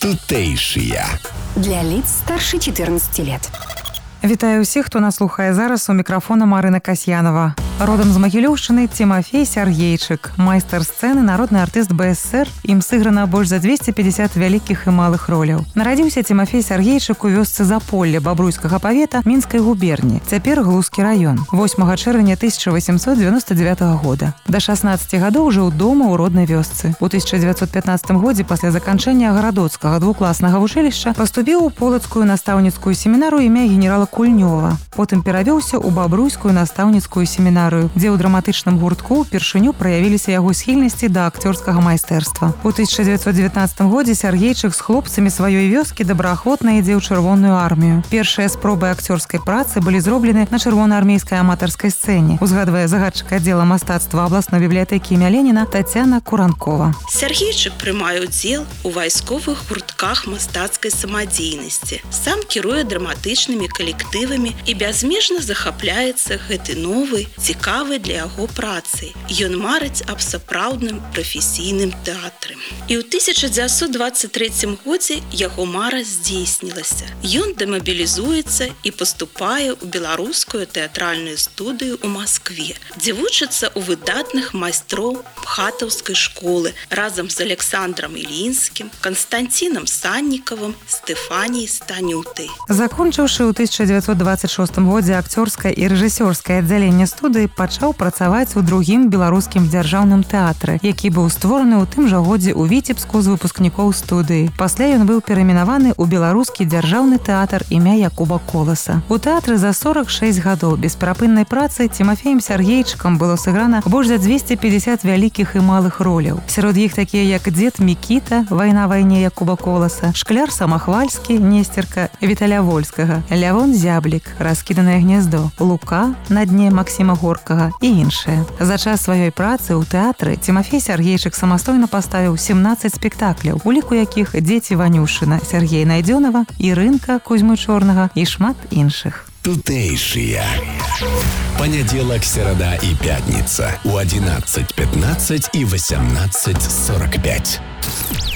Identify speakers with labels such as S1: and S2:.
S1: Тутэйшыя.
S2: Для лиц старше 14 лет.
S3: Вітаю ўсіх, хто нас слухае зараз. У мікрафона Марына Касьянова. Родам з Магілёўшчыны Тимофей Сергейчык, майстар сцэны, народны артыст БСР. Ім сыграна больш за 250 вялікіх і малых роляў. Нарадзіўся Тимофей Сергейчык у вёсцы Заполле Бабруйскага павета Мінскай губерні, цяпер Глузкі раён. 8 чэрвеня 1899 года. Да 16 гадоў жыў дома ў роднай вёсцы. У 1915 годзе пасля заканчэння гарадоцкага двукласнага вучылішча паступіў у полацкую настаўніцкую семінару імя генерала Кульнёва. Потым перавёўся ў Бабруйскую настаўніцкую семінарыю, дзе ў драматычным гуртку ўпершыню праявіліся яго схільнасці да акцёрскага майстэрства. У 1919 годзе Сергейчык з хлопцамі сваёй вёскі добраахвотна ідзе ў чырвоную армію. Першыя спробы акцёрскай працы былі зроблены на чырвонаармейскай аматарскай сцэне, узгадвае загадчык аддзела мастацтва абласной бібліятэкі імя Леніна Тацяна Куранкова.
S4: Сергейчык прымае ўдзел у вайсковых гуртках мастацкай самадзейнасці. Сам кіруе драматычнымі калектывамі і бязмежна захапляецца гэты новы, цікавы для яго працай. Ён марыць аб сапраўдным прафесійным тэатры. І ў 1923 годзе яго мара здзейснілася. Ён дэмабілізуецца і паступае ў беларускую тэатральную студыю ў Маскве, дзе вучыцца ў выдатных майстроў Пхатаўскай школы разам з Александром Ілінскім, Константинам Саннікавым, Стэфаніяй Станютай.
S3: Закончыўшы ў 1926 годзе акцёрскае і рэжысёрскае аддзяленне студыі, пачаў працаваць у другім беларускім дзяржаўным тэатры, які быў створаны ў тым жа годзе ў Віцебску з выпускнікоў студыі. Пасля ён быў перайменаваны ў беларускі дзяржаўны тэатр імя Якуба Коласа. У тэатры за 46 гадоў бесперапыннай працы Тимофеем Сергейчыкам было сыграна больш за 250 вялікіх і малых роляў. Сярод іх такія як дзед Мікіта, вайна вайне Якуба Коласа, шкляр Самахвальскі, Несцерка Віталя Вольскага, Лявон Зяблік, раскіданае гняздо, Лука на дне Максіма Горкага і іншыя. За час сваёй працы ў тэатры Тимофей Сергейчык самастойна паставіў 17 спектакляў, у ліку якіх «Дзеці Ванюшына» Сергея Найдзёнова, Ірынка Кузьмы Чорнага і шмат іншых.
S1: Тутэйшыя. Панядзелак, серада і пятніца у 11:15 і 18:45.